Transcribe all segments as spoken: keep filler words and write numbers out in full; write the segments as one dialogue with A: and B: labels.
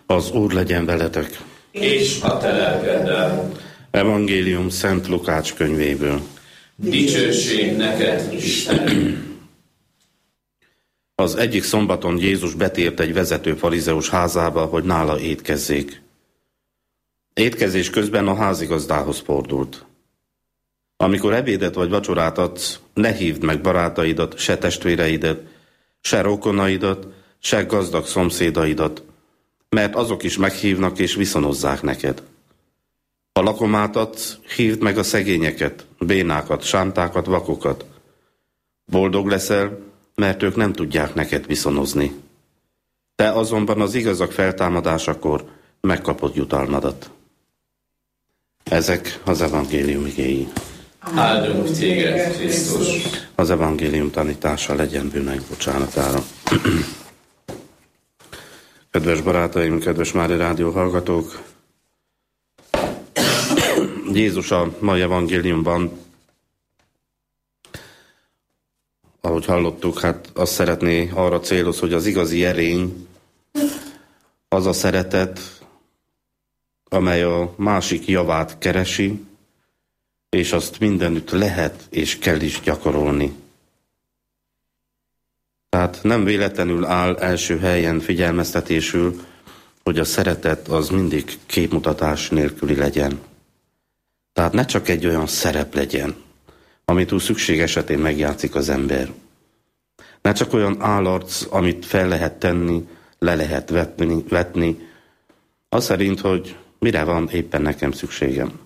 A: Az Úr legyen veletek.
B: És a te lelkeddel.
A: Evangélium Szent Lukács könyvéből.
B: Dicsőség neked, Istenem!
A: Az egyik szombaton Jézus betért egy vezető farizeus házába, hogy nála étkezzék. Étkezés közben a házigazdához fordult. Amikor ebédet vagy vacsorát adsz, ne hívd meg barátaidat, se testvéreidet, se rokonaidat, se gazdag szomszédaidat, mert azok is meghívnak és viszonozzák neked. Ha lakomát adsz, hívd meg a szegényeket, bénákat, sántákat, vakokat. Boldog leszel, mert ők nem tudják neked viszonozni. Te azonban az igazak feltámadásakor megkapod jutalmadat. Ezek az evangélium igéi.
B: Áldunk téged, Krisztus!
A: Az evangélium tanítása legyen bűneink bocsánatára. Kedves barátaim, kedves Mária Rádió hallgatók! Jézus a mai evangéliumban, ahogy hallottuk, hát azt szeretné, arra céloz, hogy az igazi erény az a szeretet, amely a másik javát keresi, és azt mindenütt lehet és kell is gyakorolni. Tehát nem véletlenül áll első helyen figyelmeztetésül, hogy a szeretet az mindig képmutatás nélküli legyen. Tehát ne csak egy olyan szerep legyen, amit túl szükség esetén megjátszik az ember. Ne csak olyan állarc, amit fel lehet tenni, le lehet vetni, vetni, az szerint, hogy mire van éppen nekem szükségem.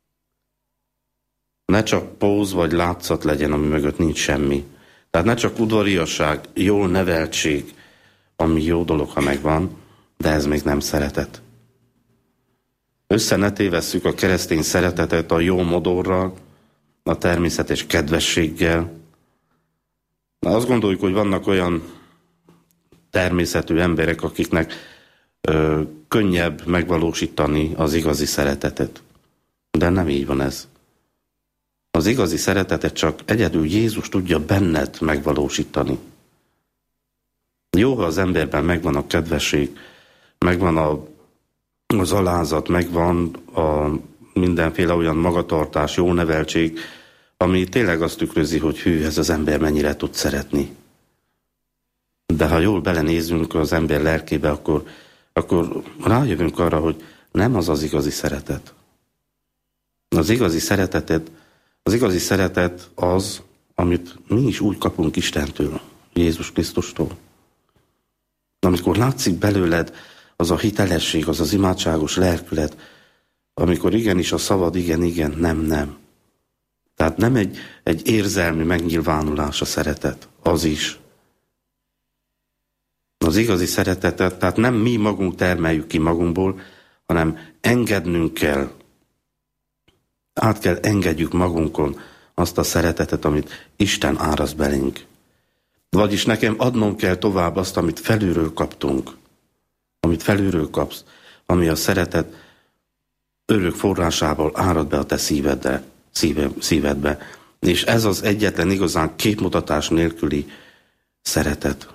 A: Ne csak póz vagy látszat legyen, ami mögött nincs semmi. Tehát ne csak udvariasság, jól neveltség, ami jó dolog, ha megvan, de ez még nem szeretet. Össze ne tévesszük a keresztény szeretetet a jó modorral, a természetes kedvességgel. Na, azt gondoljuk, hogy vannak olyan természetű emberek, akiknek ö, könnyebb megvalósítani az igazi szeretetet. De nem így van ez. Az igazi szeretetet csak egyedül Jézus tudja benned megvalósítani. Jó, ha az emberben megvan a kedvesség, megvan a, az alázat, megvan a mindenféle olyan magatartás, jó neveltség, ami tényleg azt tükrözi, hogy hű, ez az ember mennyire tud szeretni. De ha jól belenézünk az ember lelkébe, akkor, akkor rájövünk arra, hogy nem az az igazi szeretet. Az igazi szeretetet Az igazi szeretet az, amit mi is úgy kapunk Istentől, Jézus Krisztustól. Amikor látszik belőled az a hitelesség, az az imádságos lelkület, amikor igenis a szavad igen, igen, nem, nem. Tehát nem egy, egy érzelmi megnyilvánulás a szeretet, az is. Az igazi szeretetet, tehát nem mi magunk termeljük ki magunkból, hanem engednünk kell, át kell engedjük magunkon azt a szeretetet, amit Isten áraszt belénk. Vagyis nekem adnom kell tovább azt, amit felülről kaptunk, amit felülről kapsz, ami a szeretet örök forrásából árad be a te szívedbe, szíve, szívedbe. És ez az egyetlen igazán képmutatás nélküli szeretet.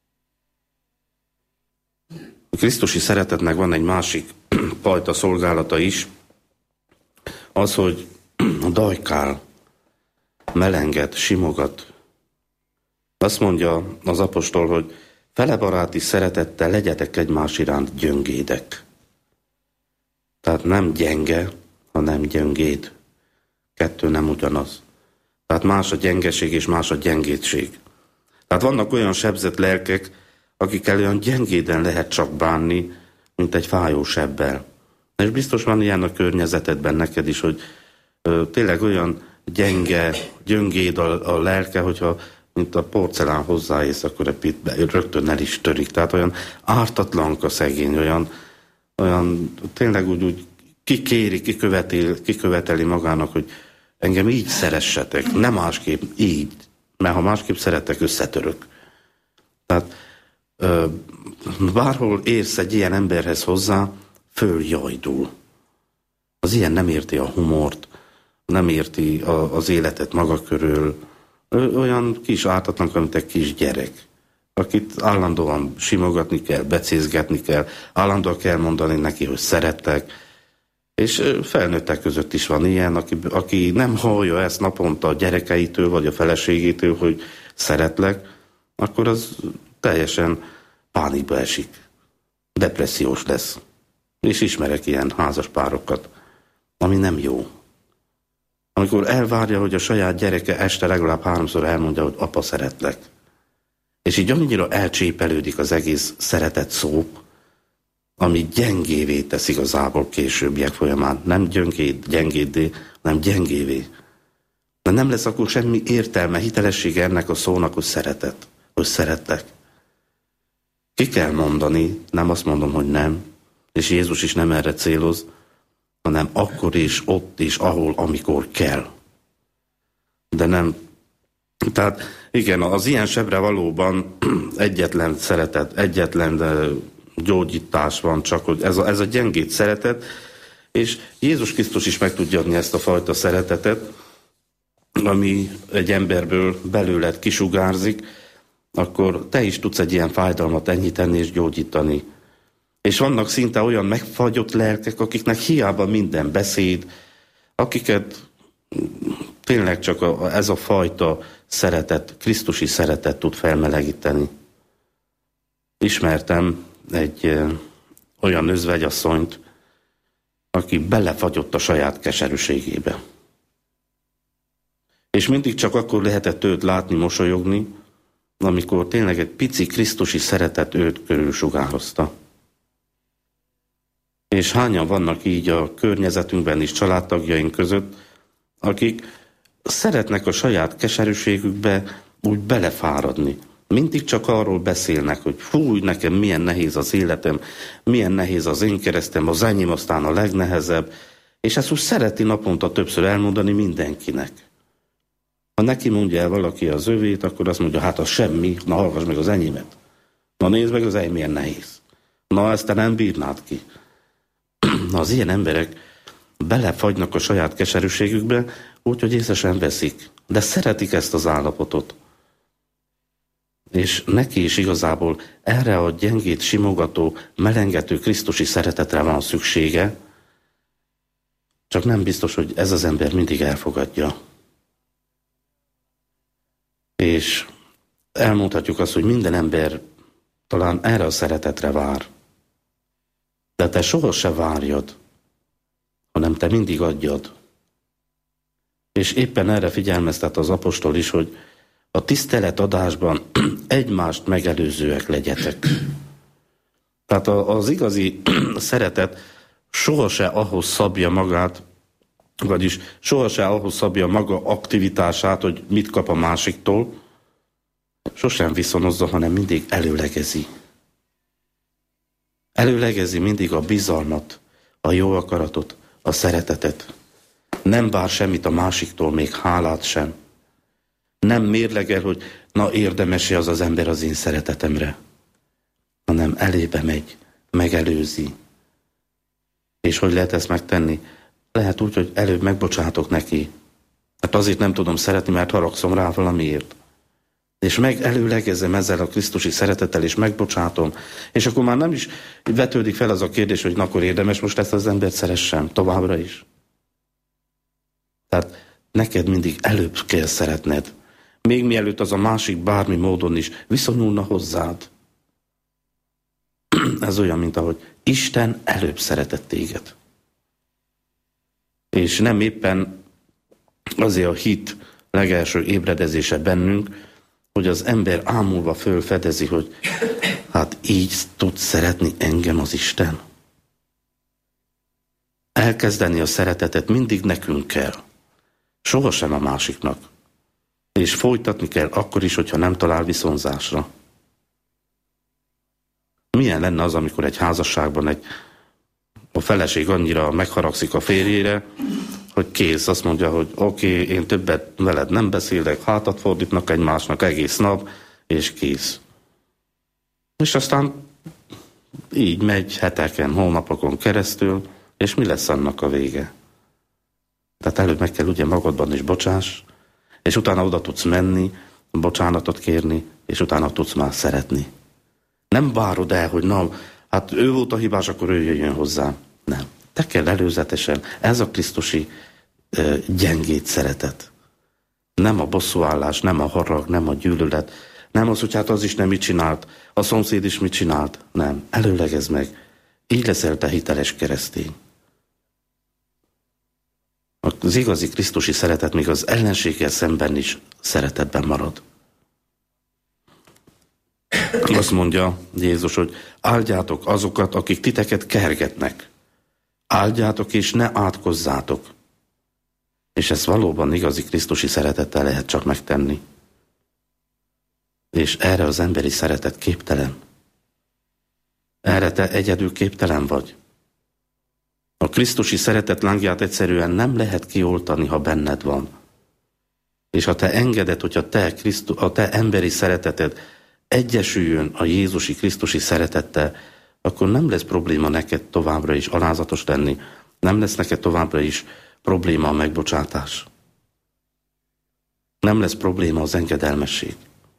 A: A krisztusi szeretetnek van egy másik fajta szolgálata is, az, hogy dajkál, melenget, simogat. Azt mondja az apostol, hogy felebaráti szeretettel legyetek egymás iránt gyöngédek. Tehát nem gyenge, hanem gyöngéd. Kettő nem ugyanaz. Tehát más a gyengeség és más a gyengédség. Tehát vannak olyan sebzett lelkek, akikkel olyan gyengéden lehet csak bánni, mint egy fájó sebbel. És biztos van ilyen a környezetedben neked is, hogy ö, tényleg olyan gyenge, gyöngéd a, a lelke, hogyha mint a porcelán hozzáész, akkor egy pitbe, rögtön el is törik. Tehát olyan ártatlanka szegény, olyan, olyan tényleg úgy, úgy kikéri, kiköveteli, kiköveteli magának, hogy engem így szeressetek, nem másképp, így. Mert ha másképp szeretek, összetörök. Tehát ö, bárhol érsz egy ilyen emberhez hozzá, följajdul. Az ilyen nem érti a humort, nem érti a, az életet maga körül. Ő olyan kis ártatlan, mint egy kis gyerek. akit állandóan simogatni kell, becézgetni kell, állandóan kell mondani neki, hogy szerettek. És felnőttek között is van ilyen, aki, aki nem hallja ezt naponta a gyerekeitől, vagy a feleségétől, hogy szeretlek, akkor az teljesen pánikba esik. Depressziós lesz. És ismerek ilyen házas párokat, ami nem jó. Amikor elvárja, hogy a saját gyereke este legalább háromszor elmondja, hogy apa, szeretlek. És így annyira elcsépelődik az egész szeretet szó, ami gyengévé tesz igazából későbbiek folyamán. Nem gyöngéd, gyengéddé, hanem gyengévé. De nem lesz akkor semmi értelme, hitelessége ennek a szónak, hogy szeretet, hogy szeretlek. Ki kell mondani, nem azt mondom, hogy nem, és Jézus is nem erre céloz, hanem akkor is, ott is, ahol, amikor kell. De nem. Tehát igen, az ilyen sebre valóban egyetlen szeretet, egyetlen gyógyítás van, csak hogy ez a, ez a gyengét szeretet, és Jézus Krisztus is meg tudja adni ezt a fajta szeretetet, ami egy emberből belőled kisugárzik, akkor te is tudsz egy ilyen fájdalmat enyhíteni és gyógyítani. És vannak szinte olyan megfagyott lelkek, akiknek hiába minden beszéd, akiket tényleg csak a, ez a fajta szeretet, krisztusi szeretet tud felmelegíteni. Ismertem egy ö, olyan özvegyasszonyt, aki belefagyott a saját keserűségébe. És mindig csak akkor lehetett őt látni, mosolyogni, amikor tényleg egy pici krisztusi szeretet őt körül sugározta. És hányan vannak így a környezetünkben is, családtagjaink között, akik szeretnek a saját keserűségükbe úgy belefáradni. Mindig csak arról beszélnek, hogy fúj, nekem milyen nehéz az életem, milyen nehéz az én keresztem, az enyém aztán a legnehezebb, és ezt úgy szereti naponta többször elmondani mindenkinek. Ha neki mondja el valaki az övét, akkor azt mondja, hát az semmi, na hallgass meg az enyémet. Na nézd meg, az enyém milyen nehéz. Na ezt te nem bírnád ki. Na az ilyen emberek belefagynak a saját keserűségükbe, úgyhogy észre sem veszik. De szeretik ezt az állapotot. És neki is igazából erre a gyengét simogató, melengető krisztusi szeretetre van szüksége, csak nem biztos, hogy ez az ember mindig elfogadja. És elmondhatjuk azt, hogy minden ember talán erre a szeretetre vár. De te soha se várjad, hanem te mindig adjad. És éppen erre figyelmeztet az apostol is, hogy a tiszteletadásban egymást megelőzőek legyetek. Tehát az igazi szeretet sohase ahhoz szabja magát, vagyis sohase ahhoz szabja maga aktivitását, hogy mit kap a másiktól, sosem viszonozza, hanem mindig előlegezi. Előlegezi mindig a bizalmat, a jó akaratot, a szeretetet. Nem vár semmit a másiktól, még hálát sem. Nem mérlegel, hogy na érdemes-e az az ember az én szeretetemre, hanem elébe megy, megelőzi. És hogy lehet ezt megtenni? Lehet úgy, hogy előbb megbocsátok neki. Hát azért nem tudom szeretni, mert haragszom rá valamiért. És megelőlegezem ezzel a krisztusi szeretettel, és megbocsátom. És akkor már nem is vetődik fel az a kérdés, hogy na, akkor érdemes most ezt az embert szeressem továbbra is. Tehát neked mindig előbb kell szeretned. Még mielőtt az a másik bármi módon is viszonyulna hozzád. Ez olyan, mint ahogy Isten előbb szeretett téged. És nem éppen azért a hit legelső ébredezése bennünk, hogy az ember ámulva fölfedezi, hogy hát így tud szeretni engem az Isten. Elkezdeni a szeretetet mindig nekünk kell. Sohasem a másiknak. És folytatni kell akkor is, hogyha nem talál viszonzásra. Milyen lenne az, amikor egy házasságban egy, a feleség annyira megharagszik a férjére, hogy kész, azt mondja, hogy oké, okay, én többet veled nem beszélek, hátat fordítnak egymásnak egész nap, és kész. És aztán így megy heteken, hónapokon keresztül, és mi lesz annak a vége? Tehát előbb meg kell ugye magadban is bocsáss, és utána oda tudsz menni, bocsánatot kérni, és utána tudsz már szeretni. Nem várod el, hogy na, hát ő volt a hibás, akkor ő jöjjön hozzá. Nem. Te kell előzetesen. Ez a krisztusi uh, gyengéd szeretet. Nem a bosszúállás, nem a harag, nem a gyűlölet, nem az, hogy hát az is nem mit csinált, a szomszéd is mit csinált. Nem. Előlegezd meg. Így leszel te hiteles keresztény. Az igazi krisztusi szeretet még az ellenséggel szemben is szeretetben marad. Azt mondja Jézus, hogy áldjátok azokat, akik titeket kergetnek. Áldjátok és ne átkozzátok. És ezt valóban igazi krisztusi szeretettel lehet csak megtenni. És erre az emberi szeretet képtelen. Erre te egyedül képtelen vagy. A krisztusi szeretet lángját egyszerűen nem lehet kioltani, ha benned van. És ha te engeded, hogy a te, Krisztu, a te emberi szereteted egyesüljön a Jézusi krisztusi szeretettel, akkor nem lesz probléma neked továbbra is alázatos lenni, nem lesz neked továbbra is probléma a megbocsátás. Nem lesz probléma az engedelmesség.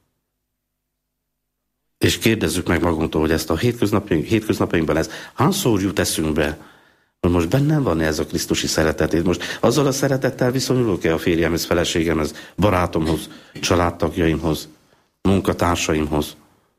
A: És kérdezzük meg magunktól, hogy ezt a hétköznapjaink, hétköznapjainkban ez hányszor jut eszünkbe, hogy most bennem van ez a krisztusi szeretet. Én most azzal a szeretettel viszonyulok-e a férjemhez, feleségemhez, barátomhoz, családtagjaimhoz, munkatársaimhoz?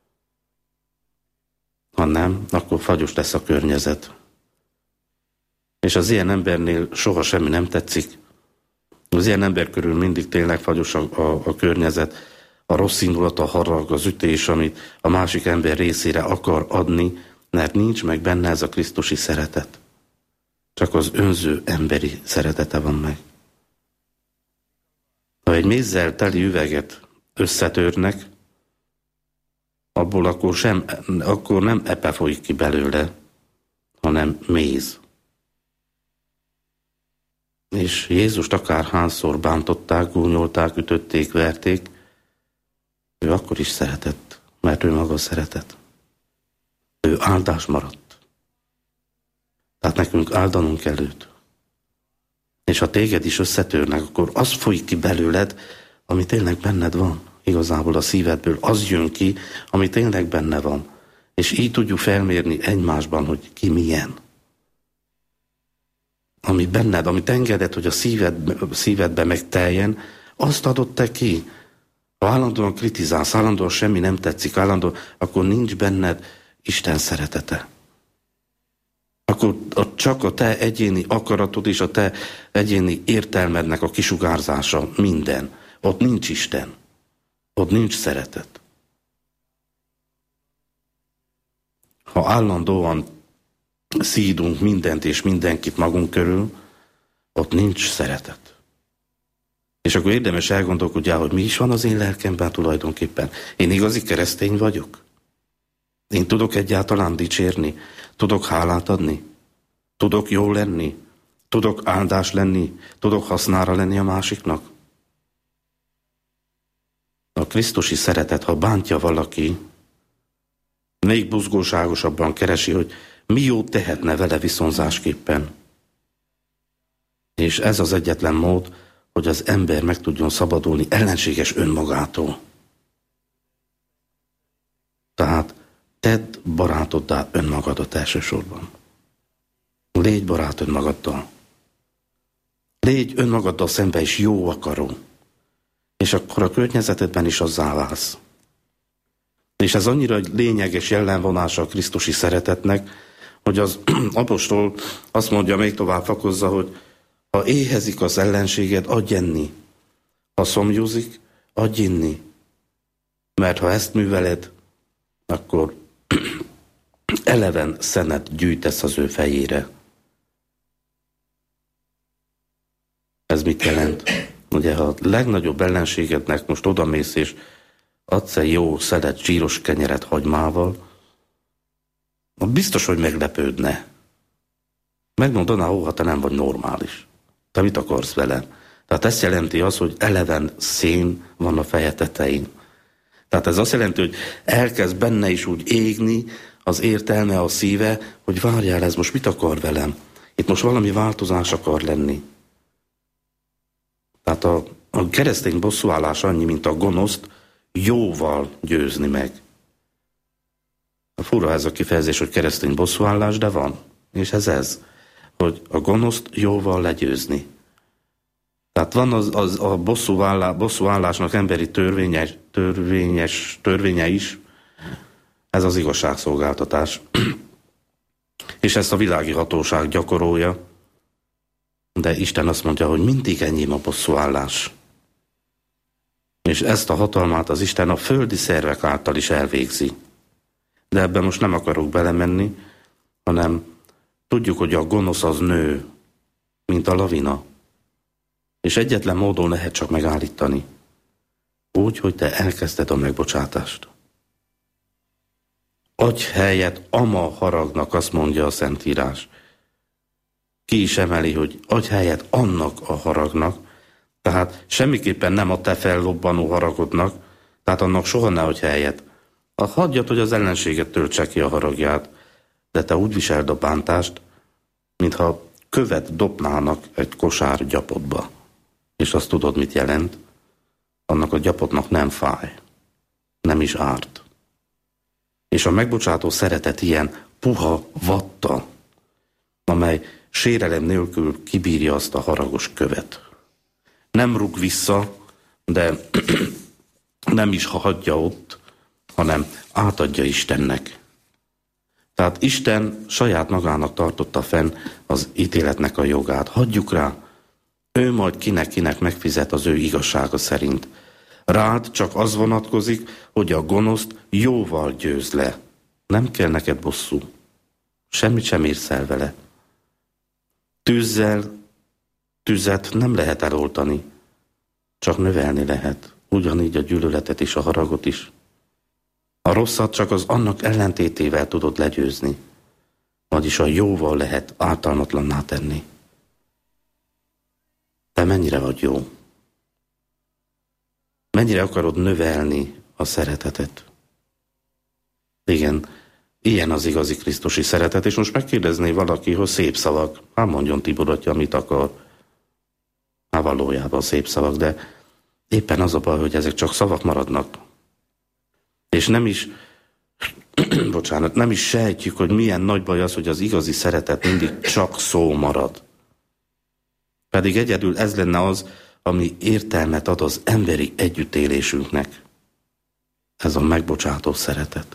A: Ha nem, akkor fagyos lesz a környezet. És az ilyen embernél soha semmi nem tetszik. Az ilyen ember körül mindig tényleg fagyos a, a, a környezet, a rossz indulat, a harag, az ütés, amit a másik ember részére akar adni, mert nincs meg benne ez a krisztusi szeretet. Csak az önző emberi szeretete van meg. Ha egy mézzel teli üveget összetörnek, abból akkor, sem, akkor nem epe folyik ki belőle, hanem méz. És Jézust akárhányszor bántották, gúnyolták, ütötték, verték, ő akkor is szeretett, mert ő maga szeretett. Ő áldás maradt. Tehát nekünk áldanunk kell őt. És ha téged is összetörnek, akkor az folyik ki belőled, ami tényleg benned van. Igazából a szívedből az jön ki, ami tényleg benne van. És így tudjuk felmérni egymásban, hogy ki milyen. Ami benned, amit engeded, hogy a szíved, szívedbe megteljen, azt adott te ki. Ha állandóan kritizálsz, állandóan semmi nem tetszik, állandóan, akkor nincs benned Isten szeretete. Akkor csak a te egyéni akaratod és a te egyéni értelmednek a kisugárzása minden. Ott nincs Isten. Ott nincs szeretet. Ha állandóan szídunk mindent és mindenkit magunk körül, ott nincs szeretet. És akkor érdemes elgondolkodjál, hogy mi is van az én lelkemben tulajdonképpen. Én igazi keresztény vagyok? Én tudok egyáltalán dicsérni? Tudok hálát adni? Tudok jó lenni? Tudok áldás lenni? Tudok hasznára lenni a másiknak? A krisztusi szeretet, ha bántja valaki, még buzgóságosabban keresi, hogy mi jót tehetne vele viszonzásképpen. És ez az egyetlen mód, hogy az ember meg tudjon szabadulni ellenséges önmagától. Tehát tedd barátoddá önmagadat elsősorban. Légy barát önmagaddal. Légy önmagaddal szemben is jó akaró. És akkor a környezetedben is azzá válsz. És ez annyira lényeges jellemvonása a krisztusi szeretetnek, hogy az apostol azt mondja, még tovább fokozza, hogy ha éhezik az ellenséged, adj enni. Ha szomjúzik, adj inni. Mert ha ezt műveled, akkor eleven szenet gyűjtesz az ő fejére. Ez mit jelent? Ugye, ha a legnagyobb ellenségednek most odamész, és adsz egy jó szelet zsíros kenyeret hagymával, biztos, hogy meglepődne. Megmondaná, ó, ha te nem vagy normális. Te mit akarsz velem? Tehát ezt jelenti az, hogy eleven szén van a feje tetején. Tehát ez azt jelenti, hogy elkezd benne is úgy égni az értelme, a szíve, hogy várjál, ez most mit akar velem? Itt most valami változás akar lenni. Tehát a, a keresztény bosszúállás annyi, mint a gonoszt jóval győzni meg. A fura ez a kifejezés, hogy keresztény bosszúállás, de van. És ez ez, hogy a gonoszt jóval legyőzni. Tehát van az, az a bosszúállás, bosszúállásnak emberi törvényes, törvényes törvénye is, ez az igazságszolgáltatás. És ezt a világi hatóság gyakorolja, de Isten azt mondja, hogy mindig enyém a bosszúállás. És ezt a hatalmát az Isten a földi szervek által is elvégzi. De ebben most nem akarok belemenni, hanem tudjuk, hogy a gonosz az nő, mint a lavina. És egyetlen módon lehet csak megállítani. Úgy, hogy te elkezded a megbocsátást. Adj helyet ama haragnak, azt mondja a Szentírás. Ki is emeli, hogy adj helyet annak a haragnak, tehát semmiképpen nem a te fellobbanó haragodnak, tehát annak soha ne adj helyet. Hagyjad, hogy az ellenséget töltse ki a haragját, de te úgy viseld a bántást, mintha követ dobnának egy kosár gyapotba. És azt tudod, mit jelent? Annak a gyapotnak nem fáj, nem is árt. És a megbocsátó szeretet ilyen puha vatta, amely sérelem nélkül kibírja azt a haragos követ. Nem rúg vissza, de nem is hagyja ott, hanem átadja Istennek. Tehát Isten saját magának tartotta fenn az ítéletnek a jogát. Hagyjuk rá, ő majd kinek-kinek megfizet az ő igazsága szerint. Rád csak az vonatkozik, hogy a gonoszt jóval győzd le. Nem kell neked bosszú. Semmit sem érsz el vele. Tűzzel tüzet nem lehet eloltani, csak növelni lehet. Ugyanígy a gyűlöletet és a haragot is. A rosszat csak az annak ellentétével tudod legyőzni, vagyis a jóval lehet ártalmatlanná tenni. Te mennyire vagy jó? Mennyire akarod növelni a szeretetet? Igen, ilyen az igazi krisztusi szeretet, és most megkérdezné valaki, hogy szép szavak. Hát mondjon Tibor atya, mit akar. Hát valójában szép szavak, de éppen az a baj, hogy ezek csak szavak maradnak. És nem is, bocsánat, nem is sejtjük, hogy milyen nagy baj az, hogy az igazi szeretet mindig csak szó marad. Pedig egyedül ez lenne az, ami értelmet ad az emberi együttélésünknek. Ez a megbocsátó szeretet.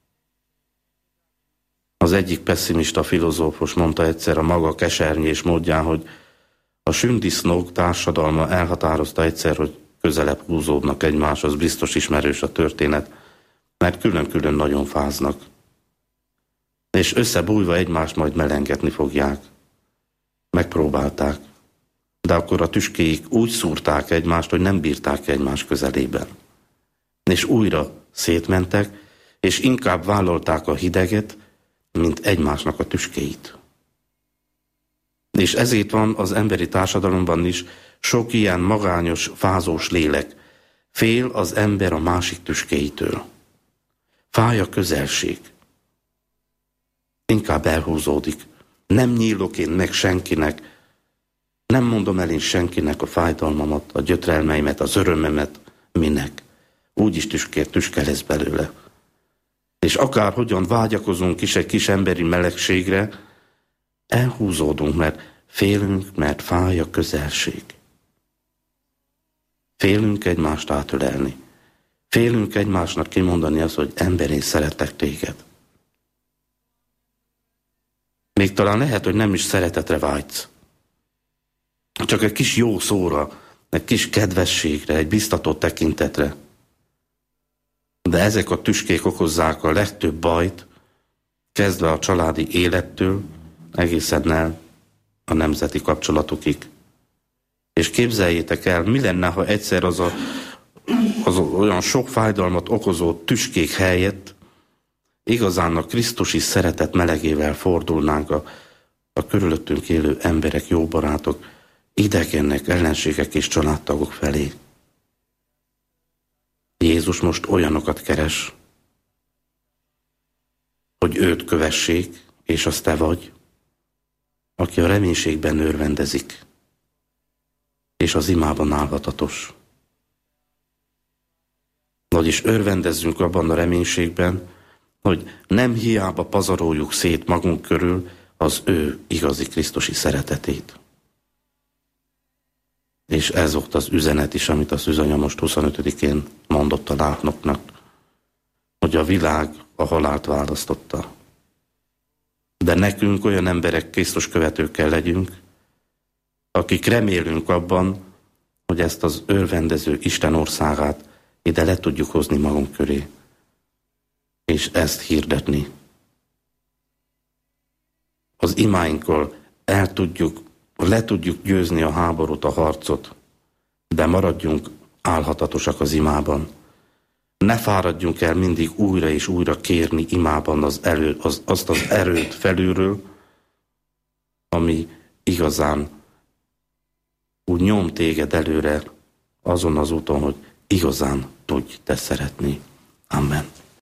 A: Az egyik pesszimista filozófus mondta egyszer a maga kesernyés módján, hogy a sündisznók társadalma elhatározta egyszer, hogy közelebb húzódnak egymáshoz, biztos ismerős a történet, mert külön-külön nagyon fáznak. És összebújva egymást majd melengetni fogják. Megpróbálták, de akkor a tüskéik úgy szúrták egymást, hogy nem bírták egymás közelében. És újra szétmentek, és inkább vállalták a hideget, mint egymásnak a tüskéit. És ezért van az emberi társadalomban is sok ilyen magányos, fázós lélek. Fél az ember a másik tüskéitől. Fáj a közelség. Inkább elhúzódik. Nem nyílok én meg senkinek, nem mondom el én senkinek a fájdalmamat, a gyötrelmeimet, az örömemet, minek. Úgyis tüske, tüske lesz belőle. És akárhogyan vágyakozunk is egy kis emberi melegségre, elhúzódunk, mert félünk, mert fáj a közelség. Félünk egymást átölelni. Félünk egymásnak kimondani azt, hogy ember, én szeretlek téged. Még talán lehet, hogy nem is szeretetre vágysz. Csak egy kis jó szóra, egy kis kedvességre, egy biztató tekintetre. De ezek a tüskék okozzák a legtöbb bajt, kezdve a családi élettől, egészen el a nemzeti kapcsolatokig. És képzeljétek el, mi lenne, ha egyszer az, a, az olyan sok fájdalmat okozó tüskék helyett igazán a krisztusi szeretet melegével fordulnánk a, a körülöttünk élő emberek, jó barátok, idegennek, ellenségek és családtagok felé. Jézus most olyanokat keres, hogy őt kövessék, és az te vagy, aki a reménységben örvendezik, és az imában állhatatos. Vagyis örvendezzünk abban a reménységben, hogy nem hiába pazaroljuk szét magunk körül az ő igazi krisztusi szeretetét. És ez volt az üzenet is, amit a szűzanya most huszonötödikén mondott a látnoknak, hogy a világ a halált választotta. De nekünk olyan emberek, Krisztus követőkkel legyünk, akik remélünk abban, hogy ezt az örvendező Isten országát ide le tudjuk hozni magunk köré, és ezt hirdetni. Az imáinkkal el tudjuk, le tudjuk győzni a háborút, a harcot, de maradjunk álhatatosak az imában. Ne fáradjunk el mindig újra és újra kérni imában az elő, az, azt az erőt felülről, ami igazán úgy nyom téged előre azon az úton, hogy igazán tudj te szeretni. Amen.